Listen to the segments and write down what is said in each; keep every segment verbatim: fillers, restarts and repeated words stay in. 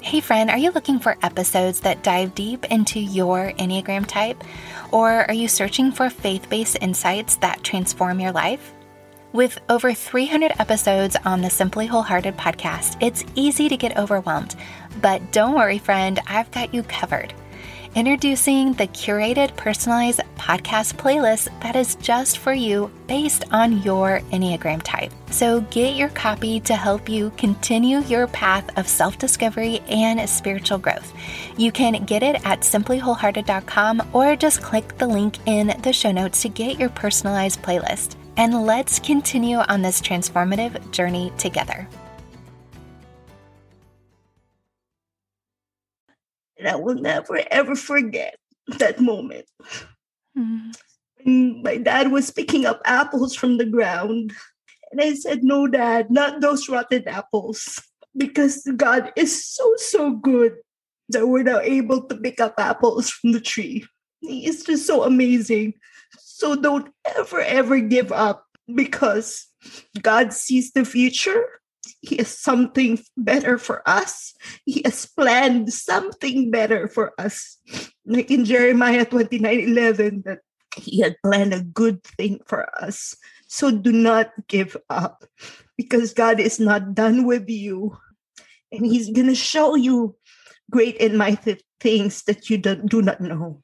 Hey friend, are you looking for episodes that dive deep into your Enneagram type? Or are you searching for faith-based insights that transform your life? With over three hundred episodes on the Simply Wholehearted podcast, it's easy to get overwhelmed. But don't worry, friend, I've got you covered. Introducing the curated, personalized podcast playlist that is just for you based on your Enneagram type. So get your copy to help you continue your path of self-discovery and spiritual growth. You can get it at simply wholehearted dot com or just click the link in the show notes to get your personalized playlist. And let's continue on this transformative journey together. And I will never, ever forget that moment. Mm. When my dad was picking up apples from the ground. And I said, no, Dad, not those rotten apples. Because God is so, so good that we're now able to pick up apples from the tree. He is just so amazing. So don't ever, ever give up, because God sees the future. He has something better for us. He has planned something better for us. Like in Jeremiah twenty-nine eleven, that He had planned a good thing for us. So do not give up, because God is not done with you. And He's going to show you great and mighty things that you do, do not know.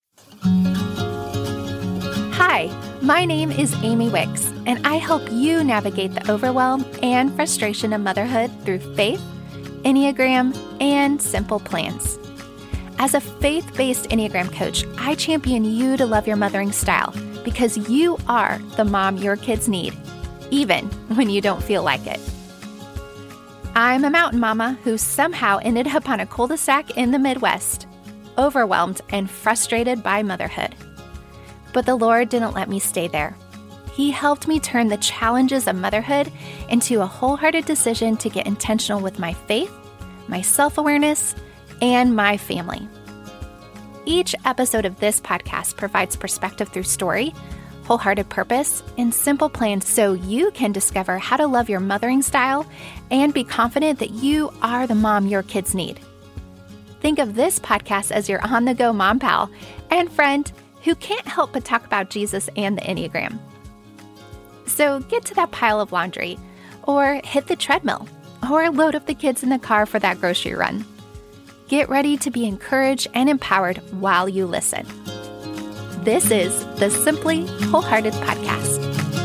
Hi, my name is Amy Wicks, and I help you navigate the overwhelm and frustration of motherhood through faith, Enneagram, and simple plans. As a faith-based Enneagram coach, I champion you to love your mothering style because you are the mom your kids need, even when you don't feel like it. I'm a mountain mama who somehow ended up on a cul-de-sac in the Midwest, overwhelmed and frustrated by motherhood. But the Lord didn't let me stay there. He helped me turn the challenges of motherhood into a wholehearted decision to get intentional with my faith, my self-awareness, and my family. Each episode of this podcast provides perspective through story, wholehearted purpose, and simple plans so you can discover how to love your mothering style and be confident that you are the mom your kids need. Think of this podcast as your on-the-go mom pal and friend who can't help but talk about Jesus and the Enneagram. So get to that pile of laundry, or hit the treadmill, or load up the kids in the car for that grocery run. Get ready to be encouraged and empowered while you listen. This is the Simply Wholehearted Podcast.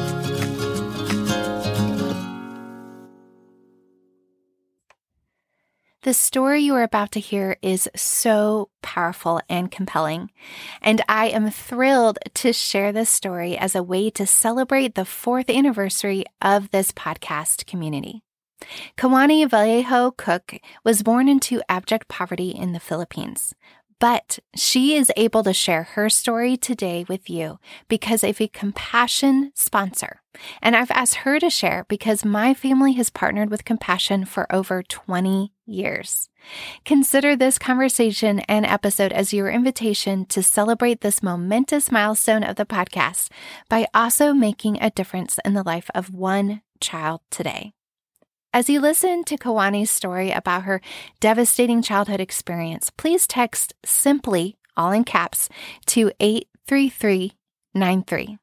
The story you are about to hear is so powerful and compelling, and I am thrilled to share this story as a way to celebrate the fourth anniversary of this podcast community. Kawani Vallejo Cook was born into abject poverty in the Philippines, but she is able to share her story today with you because of a Compassion sponsor. And I've asked her to share because my family has partnered with Compassion for over twenty years. Consider this conversation and episode as your invitation to celebrate this momentous milestone of the podcast by also making a difference in the life of one child today. As you listen to Kawani's story about her devastating childhood experience, please text SIMPLY, all in caps, to eight three three nine three.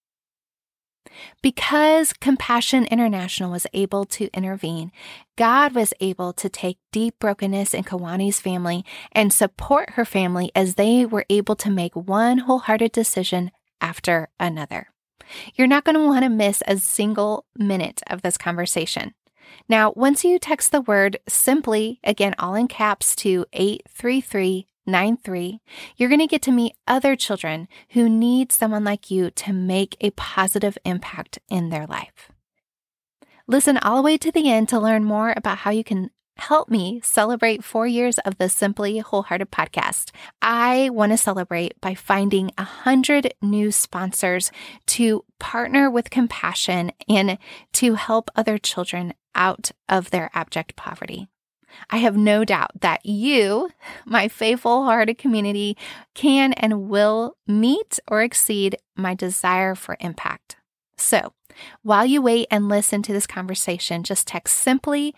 Because Compassion International was able to intervene, God was able to take deep brokenness in Kawani's family and support her family as they were able to make one wholehearted decision after another. You're not going to want to miss a single minute of this conversation. Now, once you text the word SIMPLY, again, all in caps, to eight three three nine three, you're going to get to meet other children who need someone like you to make a positive impact in their life. Listen all the way to the end to learn more about how you can help me celebrate four years of the Simply Wholehearted podcast. I want to celebrate by finding a hundred new sponsors to partner with Compassion and to help other children out of their abject poverty. I have no doubt that you, my faithful hearted community, can and will meet or exceed my desire for impact. So, while you wait and listen to this conversation, just text SIMPLY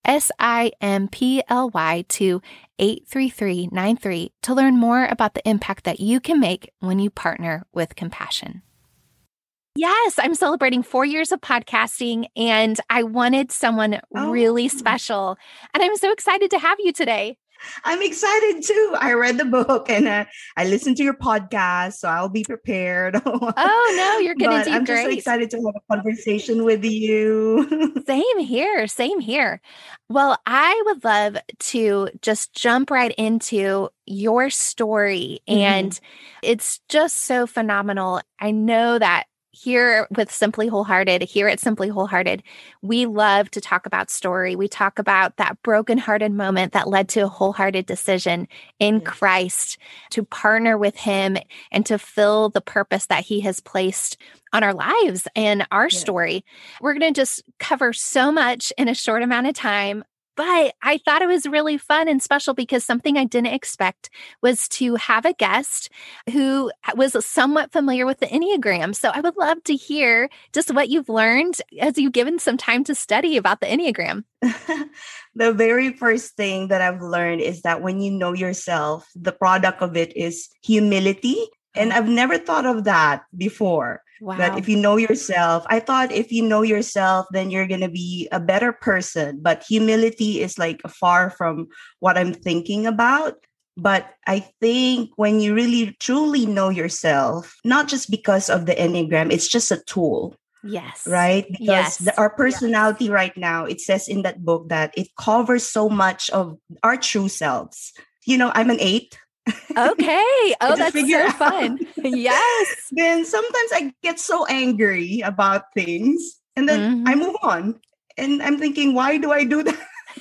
S I M P L Y to eight three three nine three to learn more about the impact that you can make when you partner with compassion. Yes, I'm celebrating four years of podcasting, and I wanted someone Oh. really special. And I'm so excited to have you today. I'm excited too. I read the book and uh, I listened to your podcast, so I'll be prepared. Oh, no, you're going to do I'm great. just so excited to have a conversation with you. Same here. Same here. Well, I would love to just jump right into your story. Mhm. And it's just so phenomenal. I know that here with Simply Wholehearted, here at Simply Wholehearted, we love to talk about story. We talk about that brokenhearted moment that led to a wholehearted decision in Yes. Christ to partner with Him and to fill the purpose that He has placed on our lives and our Yes. story. We're going to just cover so much in a short amount of time. But I thought it was really fun and special because something I didn't expect was to have a guest who was somewhat familiar with the Enneagram. So I would love to hear just what you've learned as you've given some time to study about the Enneagram. The very first thing that I've learned is that when you know yourself, the product of it is humility. And I've never thought of that before. Wow. That if you know yourself, I thought if you know yourself, then you're going to be a better person. But humility is like far from what I'm thinking about. But I think when you really truly know yourself, not just because of the Enneagram, it's just a tool. Yes. Right? Because Yes. the, our personality right now, it says in that book that it covers so much of our true selves. You know, I'm an eight. Okay. Oh, just that's figure so out. fun. Yes. Then sometimes I get so angry about things and then Mhm. I move on. And I'm thinking, why do I do that?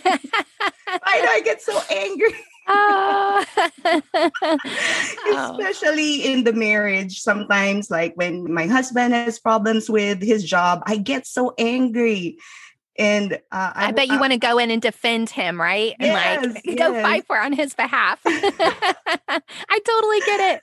Why do I get so angry? Oh. Oh. Especially in the marriage. Sometimes, like when my husband has problems with his job, I get so angry. And uh, I bet you I, want to go in and defend him, right? And Yes, like go yes. fight for on his behalf. I totally get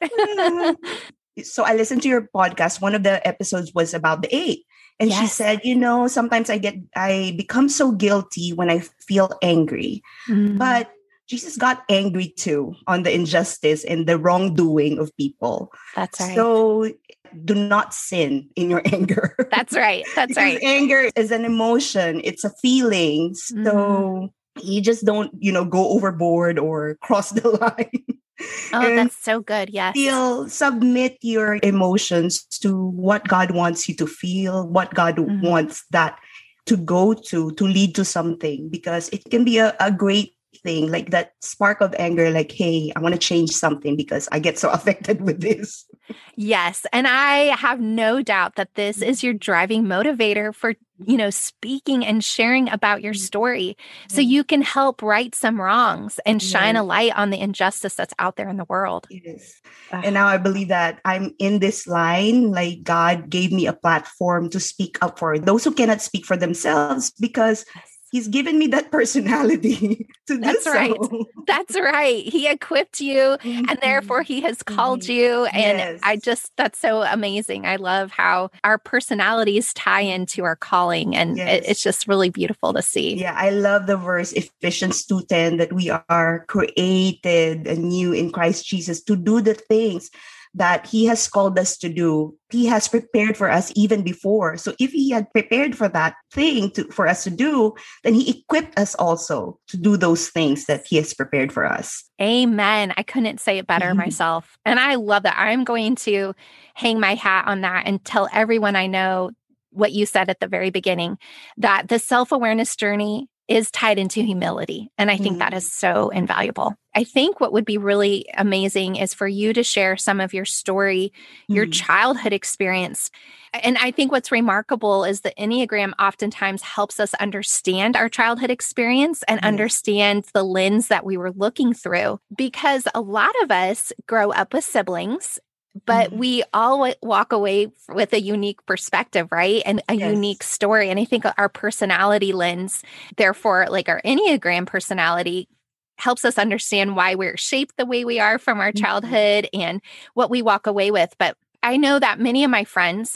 it. So I listened to your podcast. One of the episodes was about the eight. And she Yes. said, you know, sometimes I get, I become so guilty when I feel angry. Mm. But Jesus got angry too on the injustice and the wrongdoing of people. That's right. So do not sin in your anger. That's right. That's Because right. anger is an emotion. It's a feeling. So Mhm. you just don't, you know, go overboard or cross the line. Oh, And that's so good. Yes. feel, submit your emotions to what God wants you to feel, what God Mhm. wants that to go to, to lead to something, because it can be a, a great thing, like that spark of anger, like, hey, I want to change something because I get so affected with this. Yes. And I have no doubt that this is your driving motivator for, you know, speaking and sharing about your story so you can help right some wrongs and shine a Yes. light on the injustice that's out there in the world. Yes. Ugh. And now I believe that I'm in this line, like God gave me a platform to speak up for those who cannot speak for themselves, because He's given me that personality to do That's so. right. That's right. He equipped you and therefore he has called Mhm. you. And Yes. I just, that's so amazing. I love how our personalities tie into our calling. And it, Yes. it's just really beautiful to see. Yeah, I love the verse Ephesians two ten that we are created anew in Christ Jesus to do the things that He has called us to do. He has prepared for us even before. So if He had prepared for that thing to, for us to do, then He equipped us also to do those things that He has prepared for us. Amen. I couldn't say it better myself. And I love that. I'm going to hang my hat on that and tell everyone I know what you said at the very beginning, that the self-awareness journey is tied into humility. And I think Mhm. that is so invaluable. I think what would be really amazing is for you to share some of your story, your Mhm. childhood experience. And I think what's remarkable is the Enneagram oftentimes helps us understand our childhood experience and Yes. understand the lens that we were looking through. Because a lot of us grow up with siblings, but Mhm. we all w- walk away f- with a unique perspective, right? And a Yes. unique story. And I think our personality lens, therefore, like our Enneagram personality, helps us understand why we're shaped the way we are from our Mhm. childhood and what we walk away with. But I know that many of my friends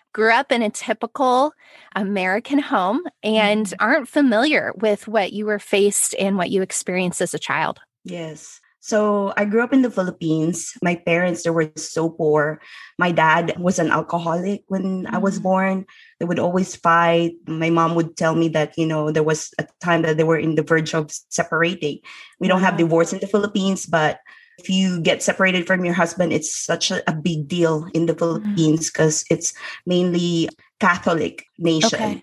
grew up in a typical American home and Mhm. aren't familiar with what you were faced and what you experienced as a child. Yes. So I grew up in the Philippines. My parents, they were so poor. My dad was an alcoholic when I was Mm. born. They would always fight. My mom would tell me that, you know, there was a time that they were in the verge of separating. We don't have Wow. divorce in the Philippines, but if you get separated from your husband, it's such a, a big deal in the Mm. Philippines because it's mainly Catholic nation. Okay.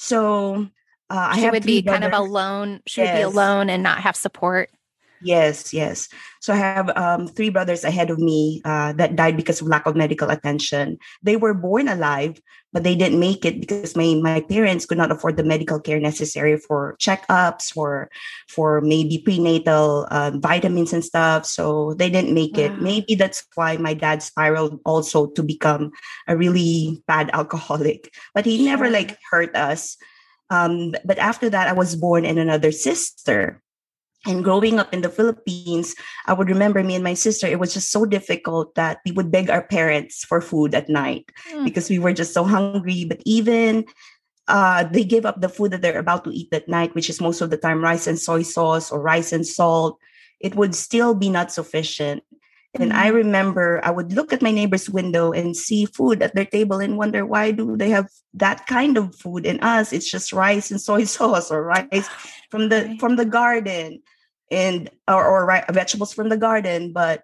So uh, I She have would three be kind of brothers. alone. She would be Yes. alone and not have support. Yes, yes. So I have um, three brothers ahead of me uh, that died because of lack of medical attention. They were born alive, but they didn't make it because my my parents could not afford the medical care necessary for checkups, for for maybe prenatal uh, vitamins and stuff. So they didn't make it. Wow. Maybe that's why my dad spiraled also to become a really bad alcoholic. But he never Sure. like hurt us. Um, but after that, I was born in another sister. And growing up in the Philippines, I would remember me and my sister, it was just so difficult that we would beg our parents for food at night Mm. because we were just so hungry. But even uh, they give up the food that they're about to eat at night, which is most of the time rice and soy sauce or rice and salt, it would still be not sufficient. And I Mm. remember I would look at my neighbor's window and see food at their table and wonder, why do they have that kind of food? In us, it's just rice and soy sauce or rice from the Right. from the garden and or, or ri- vegetables from the garden. But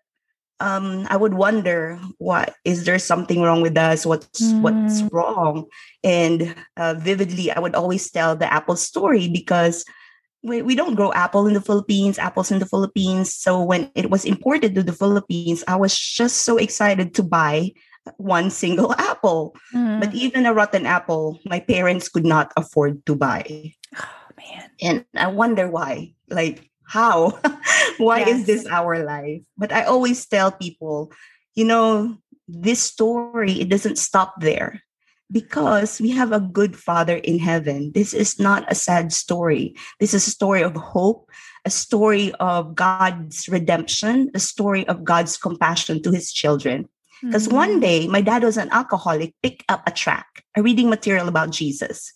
um, I would wonder, what is there something wrong with us? What's what's Mm. wrong? And uh, vividly, I would always tell the apple story because we, we don't grow apple in the Philippines, apples in the Philippines. So when it was imported to the Philippines, I was just so excited to buy one single apple. But Mm. even a rotten apple, my parents could not afford to buy. Oh, man. And I wonder why. Like, how? Why is Yes. this our life? But I always tell people, you know, this story, it doesn't stop there because we have a good father in heaven. This is not a sad story. This is a story of hope, a story of God's redemption, a story of God's compassion to his children. Because one Mm. day, my dad was an alcoholic, picked up a tract, a reading material about Jesus.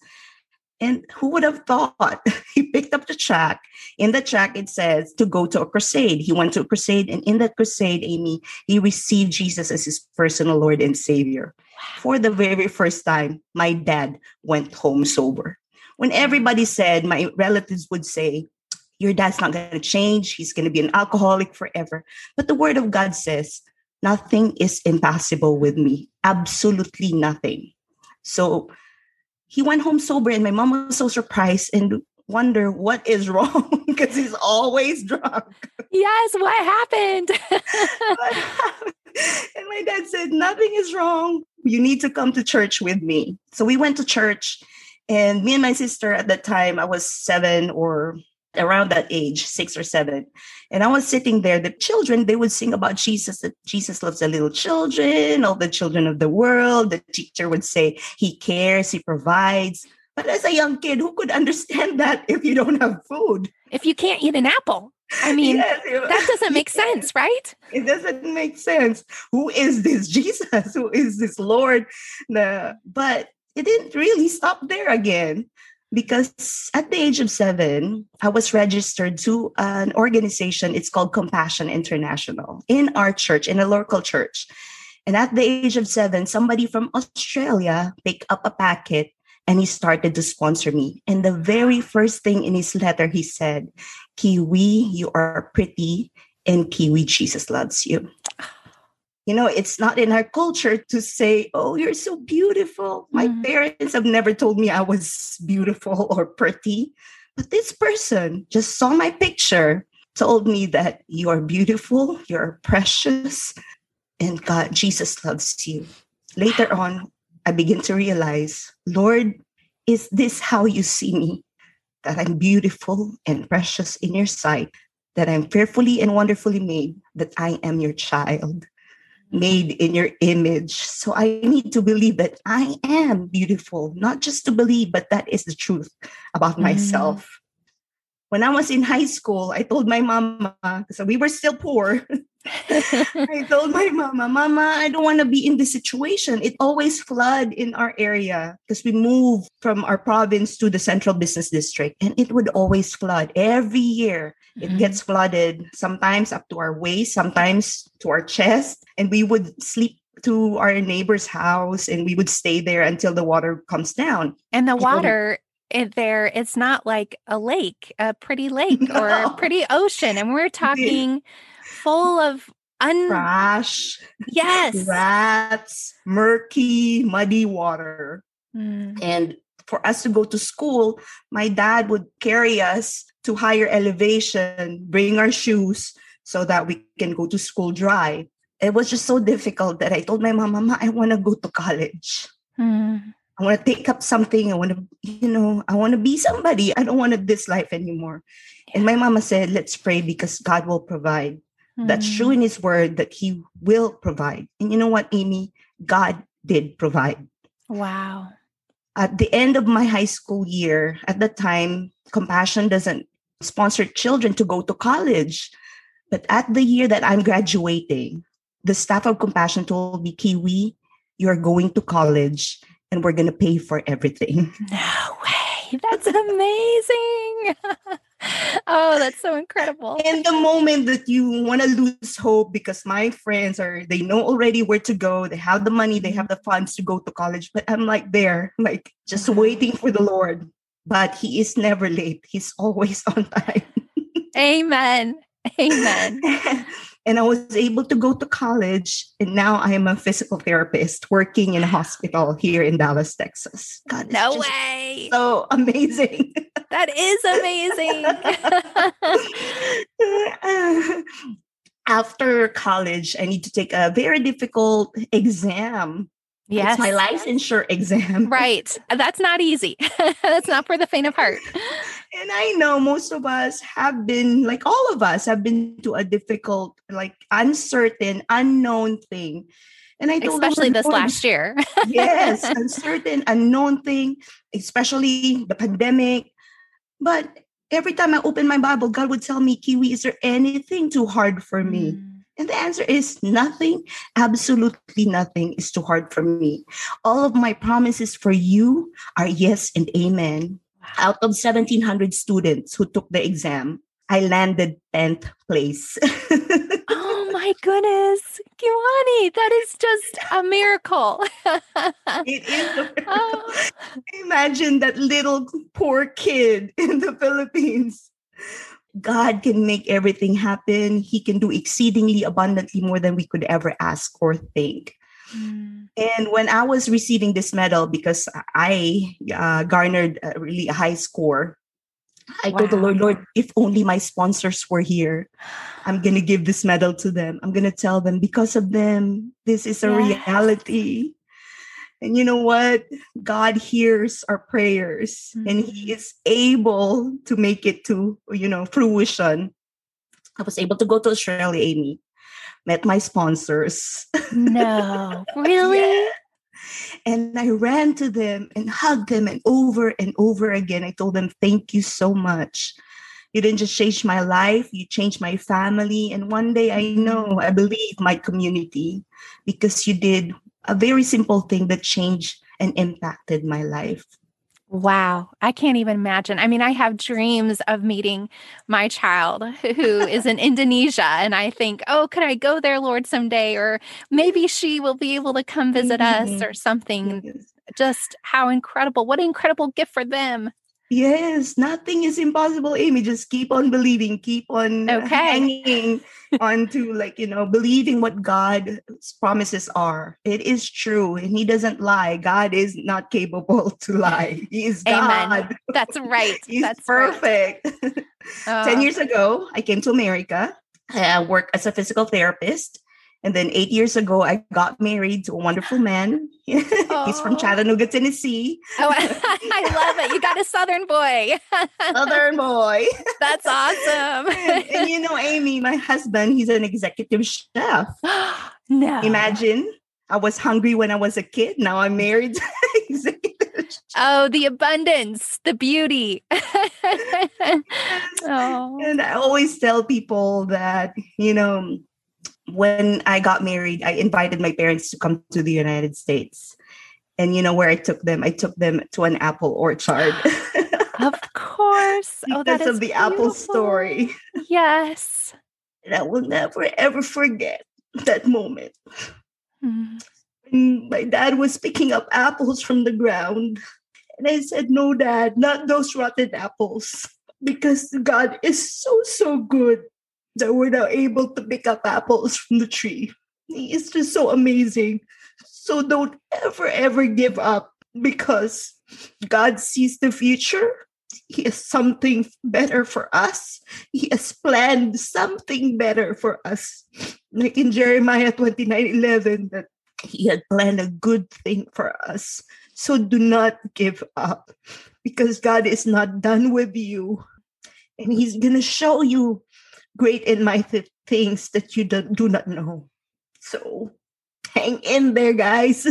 And who would have thought? He picked up the track. In the track, it says to go to a crusade. He went to a crusade. And in that crusade, Amy, he received Jesus as his personal Lord and Savior. For the very first time, my dad went home sober. When everybody said, my relatives would say, your dad's not going to change. He's going to be an alcoholic forever. But the word of God says, nothing is impossible with me. Absolutely nothing. So he went home sober, and my mom was so surprised and wonder what is wrong because he's always drunk. Yes. What happened? What happened? And my dad said, nothing is wrong. You need to come to church with me. So we went to church, and me and my sister at that time, I was seven or around that age, six or seven. And I was sitting there. The children, they would sing about Jesus, that Jesus loves the little children, all the children of the world. The teacher would say, he cares, he provides. But as a young kid, who could understand that if you don't have food? If you can't eat an apple, I mean, Yes, that doesn't make sense, right? it doesn't make sense. Who is this Jesus? Who is this Lord? The, but it didn't really stop there again because at the age of seven, I was registered to an organization. It's called Compassion International in our church, in a local church. And at the age of seven, somebody from Australia picked up a packet and he started to sponsor me. And the very first thing in his letter, he said, Kiwi, you are pretty, and Kiwi, Jesus loves you. You know, it's not in our culture to say, oh, you're so beautiful. My Mm. parents have never told me I was beautiful or pretty. But this person just saw my picture, told me that you are beautiful, you're precious, and God, Jesus loves you. Later on, I begin to realize, Lord, is this how you see me? That I'm beautiful and precious in your sight, that I'm fearfully and wonderfully made, that I am your child, made in your image. So I need to believe that I am beautiful, not just to believe, but that is the truth about Mm. myself. When I was in high school, I told my mama, because we were still poor. I told my mama, Mama, I don't want to be in this situation. It always flood in our area because we moved from our province to the central business district, and it would always flood every year. It Mhm. gets flooded, sometimes up to our waist, sometimes to our chest, and we would sleep to our neighbor's house and we would stay there until the water comes down. And the I told her, water it, there, it's not like a lake, a pretty lake or a No. pretty ocean. And we're talking full of un. Trash, Yes. rats, murky, muddy water. Mm. And for us to go to school, my dad would carry us to higher elevation, bring our shoes so that we can go to school dry. It was just so difficult that I told my mom, Mama, I want to go to college. Mm. I want to take up something. I want to, you know, I want to be somebody. I don't want this life anymore. And my mama said, let's pray because God will provide. Mm. That's true in his word that he will provide. And you know what, Amy? God did provide. Wow. At the end of my high school year, at the time, Compassion doesn't sponsor children to go to college. But at the year that I'm graduating, the staff of Compassion told me, Kiwi, you're going to college and we're going to pay for everything. No way. That's amazing. Oh, that's so incredible. In the moment that you want to lose hope because my friends are, they know already where to go. They have the money, they have the funds to go to college. But I'm like there, like just waiting for the Lord. But he is never late. He's always on time. Amen. Amen. And I was able to go to college. And now I am a physical therapist working in a hospital here in Dallas, Texas. God, it's No just way. so amazing. That is amazing. After college, I need to take a very difficult exam. Yes. It's my licensure exam. Right. That's not easy. That's not for the faint of heart. And I know most of us have been, like all of us, have been to a difficult, like uncertain, unknown thing. And I told Especially the this Lord, last year. yes, uncertain, unknown thing, especially the pandemic. But every time I open my Bible, God would tell me, Kiwi, is there anything too hard for me? Mm. And the answer is nothing. Absolutely nothing is too hard for me. All of my promises for you are yes and amen. Out of seventeen hundred students who took the exam, I landed tenth place. Oh my goodness. Kiwani, that is just a miracle. It is a miracle. Oh. Imagine that little poor kid in the Philippines. God can make everything happen. He can do exceedingly abundantly more than we could ever ask or think. Mm. And when I was receiving this medal, because I uh, garnered a really high score, I told the Wow. Lord, Lord, if only my sponsors were here, I'm going to give this medal to them. I'm going to tell them because of them, this is a Yes. reality. And you know what? God hears our prayers Mm-hmm. and he is able to make it to, you know, fruition. I was able to go to Australia, Amy, met my sponsors. No, really? Yeah. And I ran to them and hugged them and over and over again. I told them, thank you so much. You didn't just change my life, you changed my family. And one day I know, I believe my community, because you did a very simple thing that changed and impacted my life. Wow. I can't even imagine. I mean, I have dreams of meeting my child who is in Indonesia. And I think, oh, could I go there, Lord, someday? Or maybe she will be able to come visit us Mhm. or something. Yes. Just how incredible. What an incredible gift for them. Yes, nothing is impossible, Amy. Just keep on believing, keep on Okay. hanging on to, like, you know, believing what God's promises are. It is true. And he doesn't lie. God is not capable to lie. He is Amen. God. That's right. He's That's right. perfect. Oh. Ten years ago, I came to America. I worked as a physical therapist. And then eight years ago, I got married to a wonderful man. He's from Oh. Chattanooga, Tennessee. Oh, I love it. You got a Southern boy. Southern boy. That's awesome. and, and you know, Amy, my husband, he's an executive chef. No. Imagine, I was hungry when I was a kid. Now I'm married to an executive chef. Oh, the abundance, the beauty. Yes. Oh. And I always tell people that, you know, when I got married, I invited my parents to come to the United States. And you know where I took them? I took them to an apple orchard Of course. Oh, that because is of the apple beautiful. story. Yes. And I will never, ever forget that moment. Mm. And my dad was picking up apples from the ground. And I said, no, Dad, not those rotten apples. Because God is so, so good that we're now able to pick up apples from the tree. He is just so amazing. So don't ever, ever give up because God sees the future. He has something better for us. He has planned something better for us. Like in Jeremiah twenty-nine eleven, that He had planned a good thing for us. So do not give up because God is not done with you. And He's going to show you great and mighty things that you do, do not know. So hang in there, guys.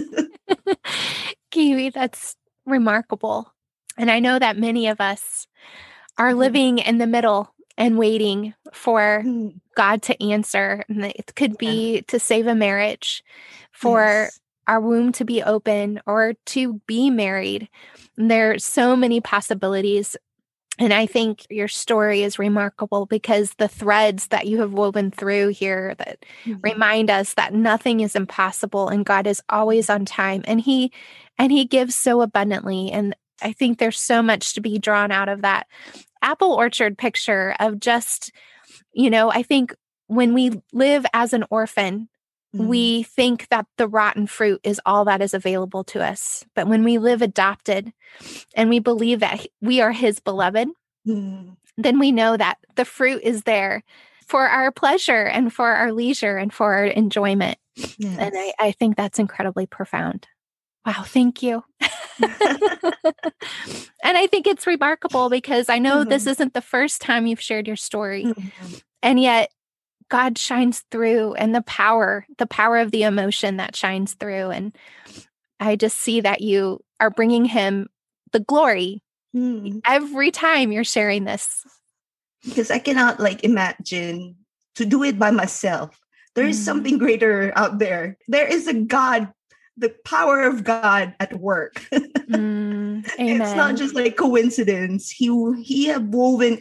Kiwi, that's remarkable. And I know that many of us are living in the middle and waiting for God to answer. And it could be yeah. to save a marriage, for yes. our womb to be open, or to be married. And there are so many possibilities. And I think your story is remarkable because the threads that you have woven through here that mm-hmm. remind us that nothing is impossible and God is always on time, and he and he gives so abundantly. And I think there's so much to be drawn out of that apple orchard picture of just, you know, I think when we live as an orphan, mm-hmm. we think that the rotten fruit is all that is available to us. But when we live adopted and we believe that we are his beloved, mm-hmm. then we know that the fruit is there for our pleasure and for our leisure and for our enjoyment. Yes. And I, I think that's incredibly profound. Wow, thank you. And I think it's remarkable because I know mm-hmm. this isn't the first time you've shared your story. Mm-hmm. And yet God shines through, and the power, the power of the emotion that shines through. And I just see that you are bringing him the glory mm. every time you're sharing this. Because I cannot like imagine to do it by myself. There is mm. something greater out there. There is a God, the power of God at work. mm. It's not just like coincidence. He, he have woven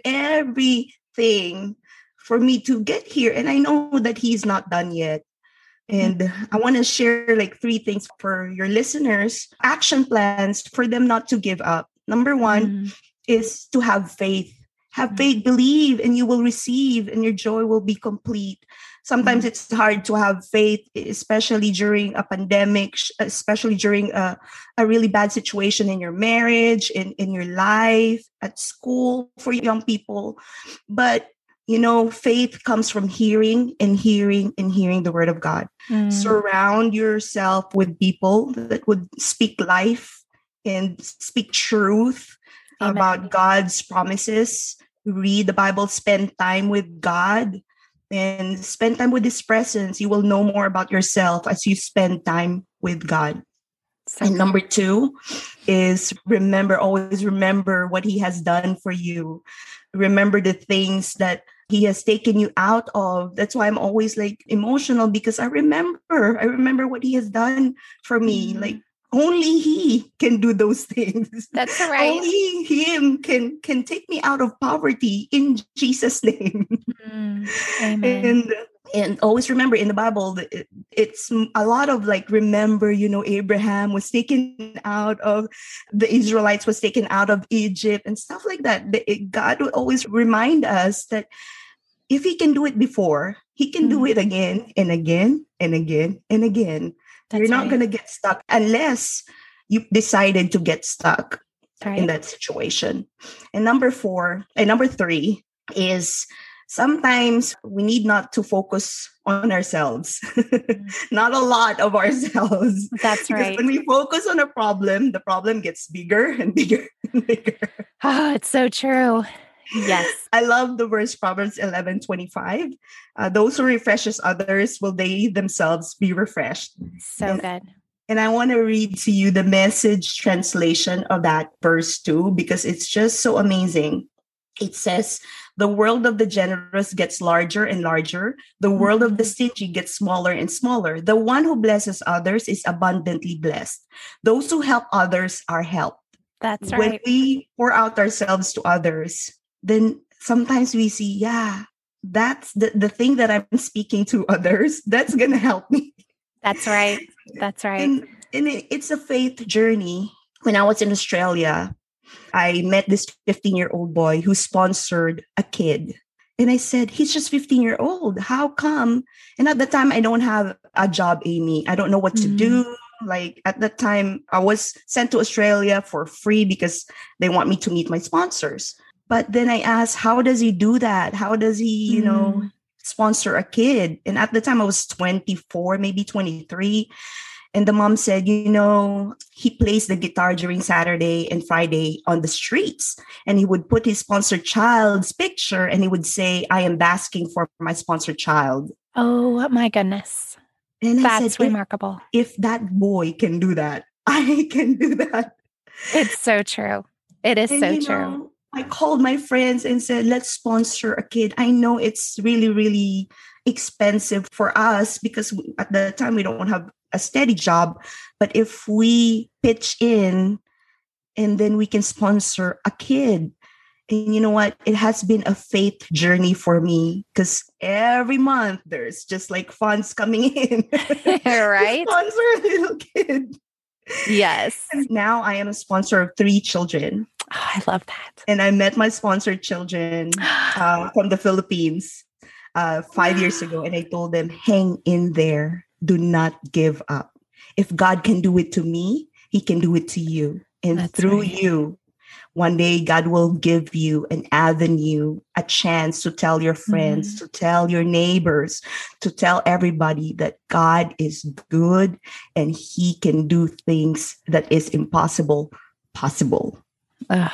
everything for me to get here. And I know that he's not done yet. And mm-hmm. I want to share like three things for your listeners, action plans for them not to give up. Number one mm-hmm. is to have faith. Have mm-hmm. faith, believe, and you will receive, and your joy will be complete. Sometimes mm-hmm. it's hard to have faith, especially during a pandemic, especially during a, a really bad situation in your marriage, in, in your life, at school for young people. But you know, faith comes from hearing and hearing and hearing the word of God. Mm. Surround yourself with people that would speak life and speak truth Amen. About God's promises. Read the Bible, spend time with God, and spend time with His presence. You will know more about yourself as you spend time with God. So and number two is remember, always remember what He has done for you. Remember the things that He has taken you out of. That's why I'm always like emotional, because I remember, I remember what He has done for me. Mm. Like only He can do those things. That's right. Only Him can can take me out of poverty in Jesus' name. Mm. Amen. And and always remember in the Bible, it, it's a lot of like, remember, you know, Abraham was taken out of, the Israelites was taken out of Egypt and stuff like that. It, God would always remind us that if He can do it before, He can mm. do it again and again and again and again. That's You're not right. going to get stuck unless you decided to get stuck right. in that situation. And number four, and number three is, sometimes we need not to focus on ourselves, not a lot of ourselves. That's right. Because when we focus on a problem, the problem gets bigger and bigger and bigger. Oh, it's so true. Yes. I love the verse Proverbs eleven twenty-five. Uh, those who refreshes others will they themselves be refreshed. So and good. And I want to read to you the Message translation of that verse too, because it's just so amazing. It says, the world of the generous gets larger and larger. The world of the stingy gets smaller and smaller. The one who blesses others is abundantly blessed. Those who help others are helped. That's right. When we pour out ourselves to others, then sometimes we see, yeah, that's the, the thing that I'm speaking to others. That's going to help me. That's right. That's right. And, and it, it's a faith journey. When I was in Australia, I met this fifteen-year-old boy who sponsored a kid. And I said, he's just fifteen years old. How come? And at the time, I don't have a job, Amy. I don't know what to mm. do. Like at that time, I was sent to Australia for free because they want me to meet my sponsors. But then I asked, how does he do that? How does he, you mm. know, sponsor a kid? And at the time, I was twenty-four, maybe twenty-three. And the mom said, you know, he plays the guitar during Saturday and Friday on the streets. And he would put his sponsored child's picture and he would say, I am basking for my sponsored child. Oh, my goodness. And That's I said, remarkable. If, if that boy can do that, I can do that. It's so true. It is and, so you true. Know, I called my friends and said, let's sponsor a kid. I know it's really, really expensive for us because at the time we don't have a steady job. But if we pitch in and then we can sponsor a kid. And you know what? It has been a faith journey for me because every month there's just like funds coming in. Right? Sponsor a little kid. Yes. And now I am a sponsor of three children. Oh, I love that. And I met my sponsored children uh, from the Philippines uh, five years ago. And I told them, hang in there. Do not give up. If God can do it to me, he can do it to you. And That's through right. you, one day God will give you an avenue, a chance to tell your friends, mm-hmm. to tell your neighbors, to tell everybody that God is good and he can do things that is impossible possible. Ugh.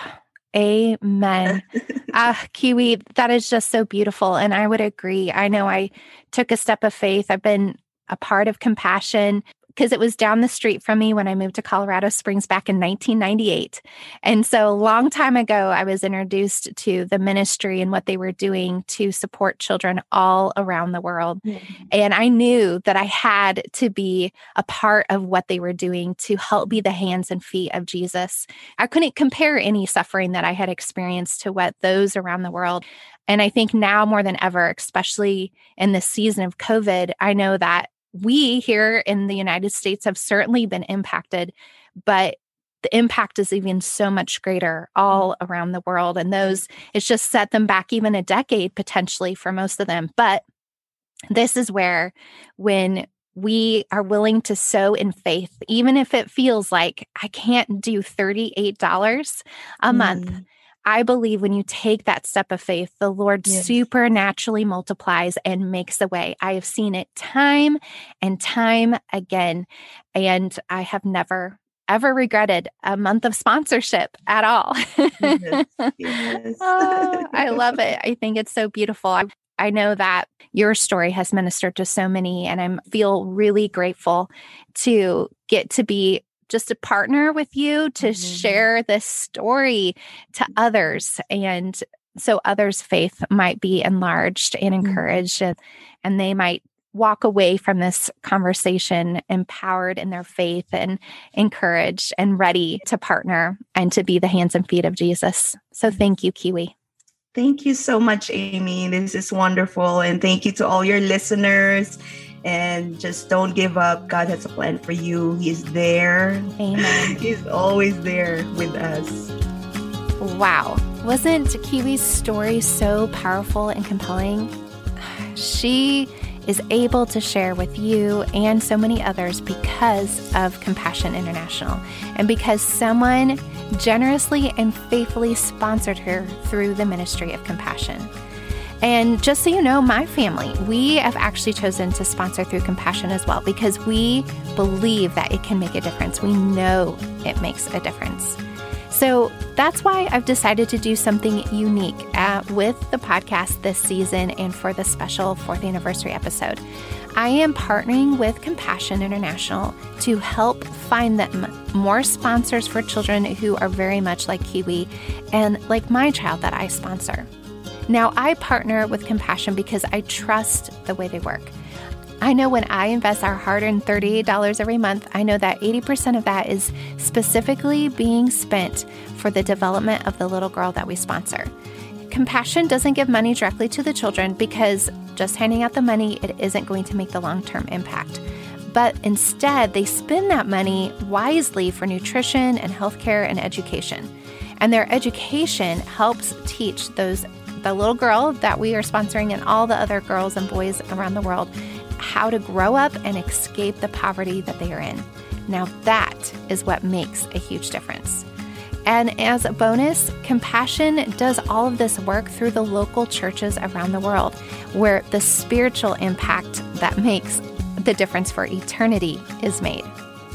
Amen. Ah, uh, Kiwi, that is just so beautiful. And I would agree. I know I took a step of faith. I've been a part of Compassion because it was down the street from me when I moved to Colorado Springs back in nineteen ninety-eight. And so a long time ago, I was introduced to the ministry and what they were doing to support children all around the world. Mm-hmm. And I knew that I had to be a part of what they were doing to help be the hands and feet of Jesus. I couldn't compare any suffering that I had experienced to what those around the world. And I think now more than ever, especially in this season of COVID, I know that we here in the United States have certainly been impacted, but the impact is even so much greater all around the world. And those, it's just set them back even a decade potentially for most of them. But this is where when we are willing to sow in faith, even if it feels like I can't do thirty-eight dollars a mm. month, I believe when you take that step of faith, the Lord yes. supernaturally multiplies and makes a way. I have seen it time and time again, and I have never, ever regretted a month of sponsorship at all. Yes. Yes. Oh, I love it. I think it's so beautiful. I, I know that your story has ministered to so many, and I feel really grateful to get to be just to partner with you to mm-hmm. share this story to others. And so others' faith might be enlarged and encouraged, mm-hmm. and, and they might walk away from this conversation empowered in their faith and encouraged and ready to partner and to be the hands and feet of Jesus. So thank you, Kiwi. Thank you so much, Amy. This is wonderful. And thank you to all your listeners. And just don't give up. God has a plan for you. He's there. Amen. He's always there with us. Wow. Wasn't Kiwi's story so powerful and compelling? She is able to share with you and so many others because of Compassion International and because someone generously and faithfully sponsored her through the ministry of Compassion. And just so you know, my family, we have actually chosen to sponsor through Compassion as well because we believe that it can make a difference. We know it makes a difference. So that's why I've decided to do something unique uh, with the podcast this season and for the special fourth anniversary episode. I am partnering with Compassion International to help find them more sponsors for children who are very much like Kiwi and like my child that I sponsor. Now, I partner with Compassion because I trust the way they work. I know when I invest our hard-earned thirty-eight dollars every month, I know that eighty percent of that is specifically being spent for the development of the little girl that we sponsor. Compassion doesn't give money directly to the children because just handing out the money, it isn't going to make the long-term impact. But instead, they spend that money wisely for nutrition and healthcare and education. And their education helps teach those the little girl that we are sponsoring and all the other girls and boys around the world how to grow up and escape the poverty that they are in. Now that is what makes a huge difference. And as a bonus, Compassion does all of this work through the local churches around the world, where the spiritual impact that makes the difference for eternity is made.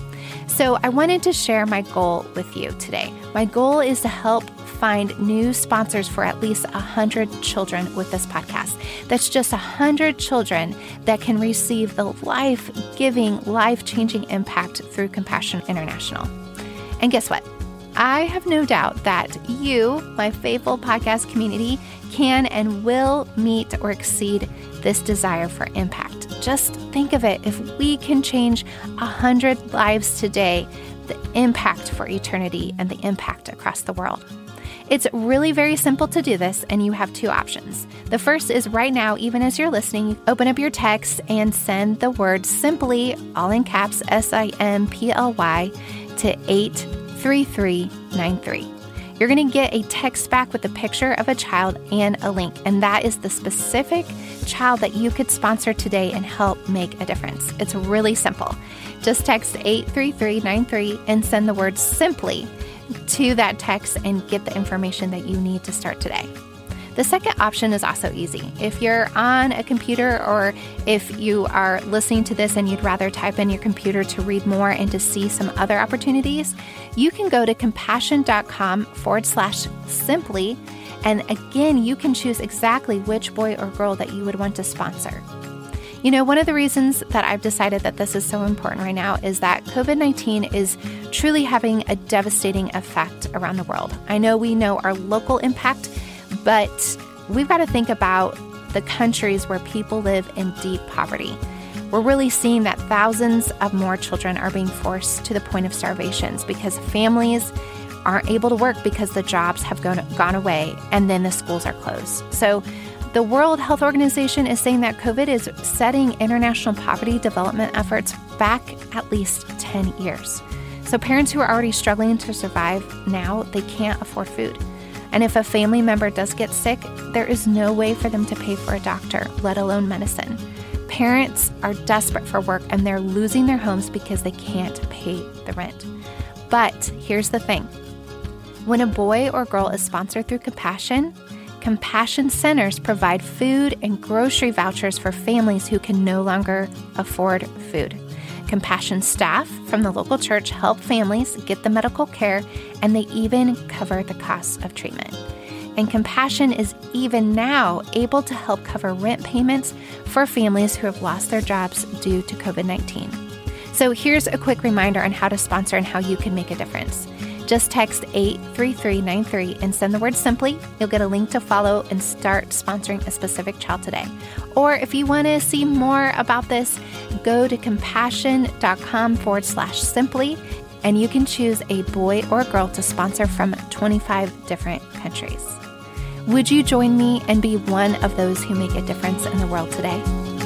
So I wanted to share my goal with you today. My goal is to help find new sponsors for at least one hundred children with this podcast. That's just one hundred children that can receive the life-giving, life-changing impact through Compassion International. And guess what? I have no doubt that you, my faithful podcast community, can and will meet or exceed this desire for impact. Just think of it. If we can change one hundred lives today, the impact for eternity and the impact across the world. It's really very simple to do this, and you have two options. The first is right now, even as you're listening, open up your text and send the word SIMPLY, all in caps, S I M P L Y, to eight three three nine three. You're going to get a text back with a picture of a child and a link, and that is the specific child that you could sponsor today and help make a difference. It's really simple. Just text eight three three nine three and send the word SIMPLY to that text and get the information that you need to start today. The second option is also easy. If you're on a computer or if you are listening to this and you'd rather type in your computer to read more and to see some other opportunities, you can go to compassion.com forward slash simply. And again, you can choose exactly which boy or girl that you would want to sponsor. You know, one of the reasons that I've decided that this is so important right now is that covid nineteen is truly having a devastating effect around the world. I know we know our local impact, but we've got to think about the countries where people live in deep poverty. We're really seeing that thousands of more children are being forced to the point of starvation because families aren't able to work because the jobs have gone, gone away and then the schools are closed. So the World Health Organization is saying that COVID is setting international poverty development efforts back at least ten years. So parents who are already struggling to survive now, they can't afford food. And if a family member does get sick, there is no way for them to pay for a doctor, let alone medicine. Parents are desperate for work and they're losing their homes because they can't pay the rent. But here's the thing. When a boy or girl is sponsored through Compassion, Compassion Centers provide food and grocery vouchers for families who can no longer afford food. Compassion staff from the local church help families get the medical care, and they even cover the cost of treatment. And Compassion is even now able to help cover rent payments for families who have lost their jobs due to covid nineteen. So here's a quick reminder on how to sponsor and how you can make a difference. Just text eight three three nine three and send the word SIMPLY. You'll get a link to follow and start sponsoring a specific child today. Or if you want to see more about this, go to compassion.com forward slash simply, and you can choose a boy or a girl to sponsor from twenty-five different countries. Would you join me and be one of those who make a difference in the world today?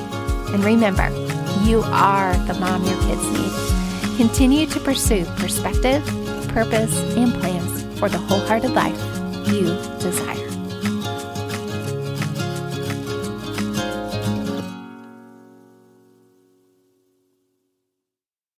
And remember, you are the mom your kids need. Continue to pursue perspective, purpose, and plans for the wholehearted life you desire.